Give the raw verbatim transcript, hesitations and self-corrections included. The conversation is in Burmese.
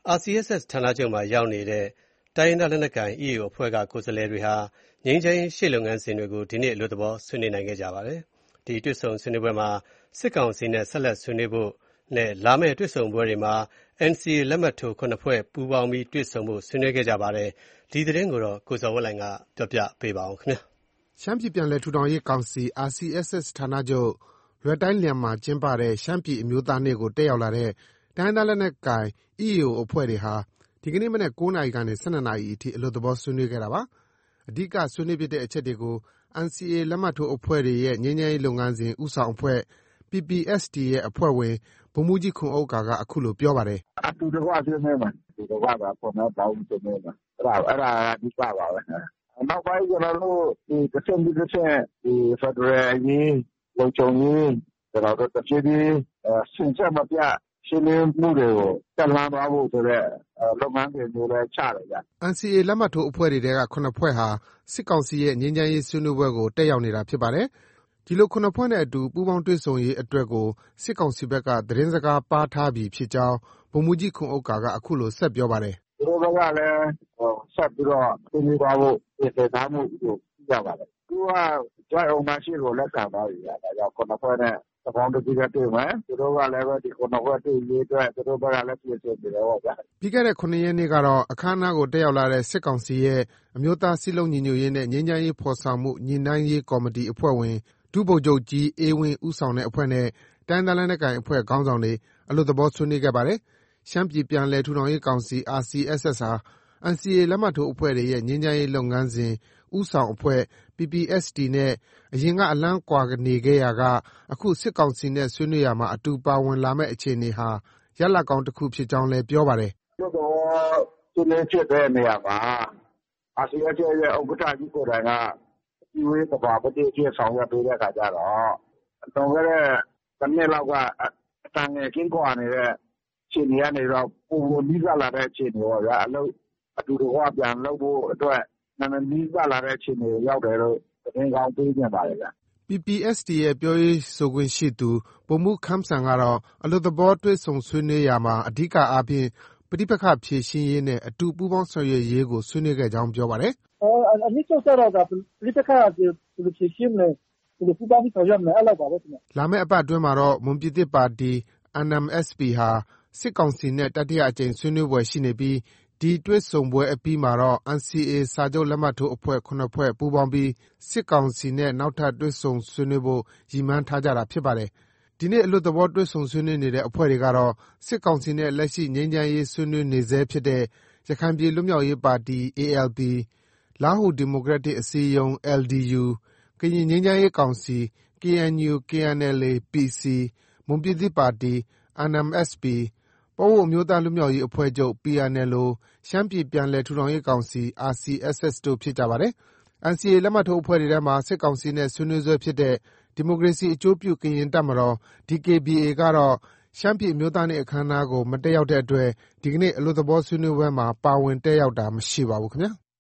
အာစီအက်စ်အက်စ် ဌာနချုပ်မှာရောက်နေတဲ့တိုင်းရင်းသားလက်နက်ကိုင် အီးအေအို အဖွဲ့က ကိုယ်စားလှယ်တွေဟာ ငြိမ်းချမ်းရေးရှေ့လုပ်ငန်းစဉ်တွေကို ဒီနေ့ အလွတ်သဘော ဆွေးနွေးနိုင်ခဲ့ကြပါတယ်။ ဒီတွေ့ဆုံဆွေးနွေးပွဲမှာ စစ်ကောင်စီနဲ့ ဆက်လက်ဆွေးနွေးဖို့နဲ့ လာမယ့်တွေ့ဆုံပွဲတွေမှာ အန်စီအေ လက်မှတ်ထိုး ၇ ဖွဲ့ပူးပေါင်းပြီးတွေ့ဆုံဖို့ ဆွေးနွေးခဲ့ကြပါတယ်။ ဒီသတင်းကို ကိုဇော်ဝင်းလှိုင်က ပြောပြပေးပါမယ်။ ရှမ်းပြည်ပြန်လည်ထူထောင်ရေးကောင်စီ အာစီအက်စ်အက်စ် ဌာနချုပ် လွယ်တိုင်းလျန်းမှာကျင်းပတဲ့ ရှမ်းပြည်အမျိုးသားနေ့ကို တက်ရောက်လာတဲ့ တိုင်းရင်းသားလက်နက်ကိုင် အီးအေအို အဖွဲ့တွေဟာ ဒီကနေ့မနက် ၉ နာရီကနေ ၁၂ နာရီအထိ အလွတ်သဘောဆွေးနွေးခဲ့တာပါ။ အဓိက ဆွေးနွေးဖြစ်တဲ့အချက်တွေကို အန်စီအေ လက်မှတ်ထိုးအဖွဲ့တွေရဲ့ ငြိမ်းချမ်းရေးလုပ်ငန်းစဉ် ဦးဆောင်အဖွဲ့ ပီပီအက်စ်တီ ရဲ့ အဖွဲ့ဝင် ဗိုလ်မှူးကြီးခွန်ဥက္ကာက အခုလို ပြောပါတယ်။ “အတူတကွဆွေးနွေးမယ်။ အတူတကွ ဖော်ထုတ်ပေါင်းပြီးဆွေးနွေးမယ်။ အဲဒါအဲဒါအဓိကပါပဲ။ နောက်ပိုင်းကျနော်တို့ တဆင့်ပြီးတဆင့် ဖက်ဒရယ်အရေး၊ လုံခြုံရေး ကျနော်တို့ တဖြည်းဖြည်းစဉ်ဆက်မပြတ်ဆွေးနွေးမှုတွေကို တက်လှမ်းသွားဖို့ဆိုတဲ့လုပ်ငန်းစဉ်မျိုးလည်း ချတယ်ဗျ။ ” အန်စီအေ လက်မှတ်ထိုးအဖွဲ့တွေထဲက ၇ ဖွဲ့ဟာ စစ်ကောင်စီရဲ့ ငြိမ်းချမ်းရေးဆွေးနွေးပွဲကို တက်ရောက်နေတာဖြစ်ပါတယ်။ ဒီလို ၇ ဖွဲ့နဲ့အတူ ပူးပေါင်းတွေ့ဆုံရေးအတွက်ကို စစ်ကောင်စီဘက်က သတင်းစကားပါးထားပြီဖြစ်ကြောင်း ဗိုလ်မှူးကြီးခွန်ဥက္ကာက အခုလို ဆက်ပြောပါတယ်။ “သူတို့ဘက်ကလည်း ဆက်ပြီးတော့ ဆွေးနွေးသွားဖို့ ပြင်ဆင်ထားမှုကို သိရပါတယ်။ အခုက Joint Ownership ကို လက်ခံသွားပြီဗျ။ ဒါကြောင့် ၇ ဖွဲ့နဲ့ သဘောတူပြီးတော့တွေ့မယ်။ သူတို့ကလည်းပဲ ဒီ ၇ ဖွဲ့တွေ့ရေးအတွက် သူတို့ဘက်ကလည်း ပြင်ဆင်နေတယ်ပေါ့ဗျာ။ ” ပြီးခဲ့တဲ့ ၇ ရက်နေ့ကတော့ အခမ်းအနားကို တက်ရောက်လာတဲ့ စစ်ကောင်စီရဲ့ အမျိုးသားစည်းလုံးညီညွတ်ရေးနဲ့ ငြိမ်းချမ်းရေးဖော်ဆောင်မှု ညှိနှိုင်းရေးကော်မတီအဖွဲ့ဝင် ဒုဗိုလ်ချုပ်ကြီးအေးဝင်းဦးဆောင်တဲ့အဖွဲ့နဲ့ တိုင်းရင်းသားလက်နက်ကိုင်အဖွဲ့ခေါင်းဆောင်တွေ အလွတ်သဘောဆွေးနွေးခဲ့ပါတယ်။ ရှမ်းပြည်ပြန်လည်ထူထောင်ရေးကောင်စီ အာစီအက်စ်အက်စ် ဟာ အန်စီအေ လက်မှတ်ထိုးအဖွဲ့တွေရဲ့ ငြိမ်းချမ်းရေးလုပ်ငန်းစဉ် ဦးဆောင်အဖွဲ့ ပီပီအက်စ်တီ နဲ့ အရင်က အလှမ်းကွာနေခဲ့ရာက အခု စစ်ကောင်စီနဲ့ ဆွေးနွေးရာမှာ အတူပါဝင်လာမယ့်အခြေအနေဟာ ရလဒ်ကောင်းတခုဖြစ်ကြောင်းလည်း ပြောပါတယ်။ “အလွတ်သဘောဆွေးနွေးဖြစ်တဲ့နေရာမှာ အာစီအက်စ်ရဲ့ ဥက္ကဋ္ဌကြီးကိုယ်တိုင်က အစည်းအဝေးသဘာပတိအဖြစ်ဆောင်ရွက်ပေးတဲ့အခါကျတော့ လွန်ခဲ့တဲ့တနှစ်လောက်က အတန်ငယ်ကင်းကွာနေတဲ့အခြေအနေကနေတော့ ပိုမိုနီးစပ်လာတဲ့အခြေအနေပေါ့ဗျာ။ အလုပ်အတူတကွပြန်လုပ်ဖို့အတွက် နည်းနည်းနီးစပ်လာတဲ့အခြေအနေကိုရောက်တယ်လို့ သတင်းကောင်းပေးချင်ပါတယ်ဗျ။ ” ပီပီအက်စ်တီရဲ့ ပြောရေးဆိုခွင့်ရှိသူ ဗိုလ်မှူးခမ်းစံကတော့ အလွတ်သဘောတွေ့ဆုံဆွေးနွေးရာမှာ အဓိကအားဖြင့် ပဋိပက္ခဖြေရှင်းရေးနဲ့ အတူပူးပေါင်းဆောင်ရွက်ရေးကို ဆွေးနွေးခဲ့ကြောင်း ပြောပါတယ်။ “အနှစ်ချုပ်ကတော့ ပဋိပက္ခဘယ်လိုဖြေရှင်းမလဲ။ ဘယ်လိုပူးပေါင်းပြီးဆောင်ရွက်မလဲ အဲလောက်ပါပဲခင်ဗျ။” လာမယ့်အပတ်အတွင်းမှာတော့ မွန်ပြည်သစ်ပါတီ အန်အမ်အက်စ်ပီ ဟာ စစ်ကောင်စီနဲ့ တတိယအကြိမ်ဆွေးနွေးဖွယ်ရှိနေပြီး ဒီတွေ့ဆုံပွဲအပြီးမှာတော့ အန်စီအေ စာချုပ်လက်မှတ်ထိုးအဖွဲ့ ၇ ဖွဲ့ပူးပေါင်းပြီး စစ်ကောင်စီနဲ့ နောက်ထပ်တွေ့ဆုံဆွေးနွေးဖို့ ရည်မှန်းထားကြတာဖြစ်ပါတယ်။ ဒီနေ့ အလွတ်သဘောတွေ့ဆုံဆွေးနွေးနေတဲ့အဖွဲ့တွေကတော့ စစ်ကောင်စီနဲ့ လက်ရှိ ငြိမ်းချမ်းရေးဆွေးနွေးနေဆဲဖြစ်တဲ့ ရခိုင်ပြည်လွတ်မြောက်ရေးပါတီ အေအယ်ပီ၊ လားဟူဒီမိုကရက်တစ်အစည်းအရုံး အယ်လ်ဒီယူ ၊ ကရင်ငြိမ်းချမ်းရေးကောင်စီ ကေအန်ယူ-ကေအန်အယ်လ်အေ-ပီစီ ၊ မွန်ပြည်သစ်ပါတီ အန်အမ်အက်စ်ပီ၊ ပအိုဝ်းအမျိုးသားလွတ်မြောက်ရေးအဖွဲ့ချုပ် ပီအန်အယ်လ်အို၊ ရှမ်းပြည်ပြန်လည်ထူထောင်ရေးကောင်စီ အာစီအက်စ်အက်စ် တို့ဖြစ်ကြပါတယ်။ အန်စီအေ လက်မှတ်ထိုးအဖွဲ့တွေထဲမှာ စစ်ကောင်စီနဲ့ ဆွေးနွေးဆဲဖြစ်တဲ့ ဒီမိုကရေစီအကျိုးပြုကရင်တပ်မတော် ဒီကေဘီအေ ကတော့ ရှမ်းပြည်အမျိုးသားနေ့အခမ်းအနားကို မတက်ရောက်တဲ့အတွက် ဒီကနေ့ အလွတ်သဘောဆွေးနွေးပွဲမှာ ပါဝင်တက်ရောက်တာမရှိပါဘူးခင်ဗျာ။